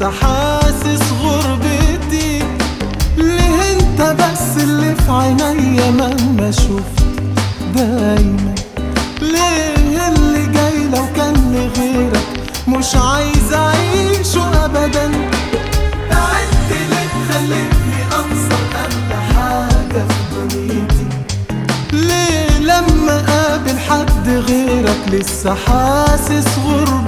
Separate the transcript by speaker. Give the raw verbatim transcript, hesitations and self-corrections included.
Speaker 1: لسه حاسس غربتي. ليه انت بس اللي في عينيا مهما شفت دايما؟ ليه اللي جاي لو كان لغيرك مش عايز اعيشه ابدا؟ تعبت ليه خلتني انسى اغلى حاجه في دنيتي؟ ليه لما اقابل حد غيرك لسه حاسس غربتي؟